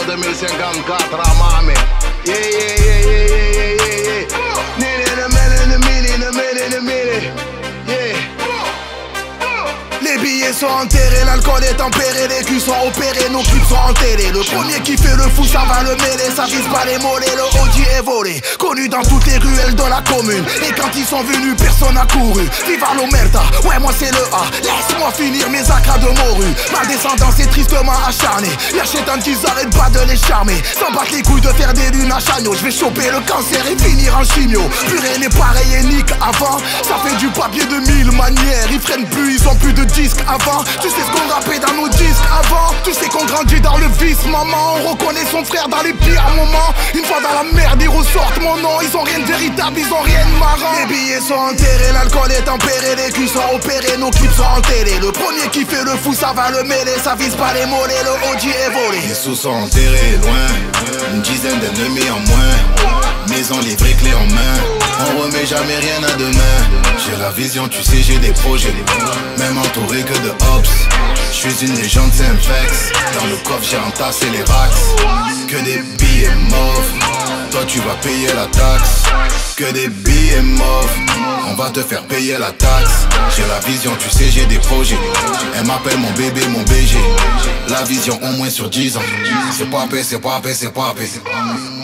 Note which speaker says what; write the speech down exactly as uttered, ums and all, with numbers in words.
Speaker 1: au deux mille cinquante-quatre à Miami. Yeah, yeah, yeah, yeah, yeah, yeah, yeah. Need in a minute, in a minute, in a minute, in a minute. Yeah. Les billets sont enterrés, l'alcool est tempéré, les culs sont opérés, nos clips sont enterrés. Le premier qui fait le fou, ça va le mêler, ça vise pas les mollets, le O G est volé. Connu dans toutes les ruelles de la commune. Et quand ils sont venus, personne n'a couru. Viva l'omerta, ouais moi c'est le A. Laisse-moi finir mes acras de morue. Ma descendance est tristement acharnée. Y'a chétan qu'ils arrêtent pas de les charmer. Sans battre les couilles de faire des lunes à chagnon. Je vais choper le cancer et finir en chimio. Plus rien n'est pareil et nique avant. Ça fait du papier de mille manières. Ils freinent plus, ils ont plus de disques avant. Tu sais ce qu'on rappait dans nos disques avant. Tu sais qu'on grandit dans le vice, maman. On reconnaît son frère dans les pires moments. Une fois dans la merde, ils ressortent mon nom. Ils ont rien de véritable, ils ont rien de marrant. Les billets sont enterrés, l'alcool est tempéré, les culs sont opérés, nos clips sont enterrés. Le premier qui fait le fou, ça va le mêler. Ça vise pas les mollets, le O G est volé.
Speaker 2: Les sous sont enterrés loin, une dizaine d'ennemis en moins. Maison livrée, clé en main, on remet jamais rien à demain. J'ai la vision, tu sais j'ai des projets, même entouré que de hops. Je suis une légende, c'est un vex. Dans le coffre j'ai entassé les racks. Que des billets mauves, toi tu vas payer la taxe. Que des billets mauves, on va te faire payer la taxe. J'ai la vision, tu sais j'ai des projets. Elle m'appelle mon bébé, mon B G. La vision au moins sur dix ans. C'est pas paix, c'est pas paix, c'est pas paix.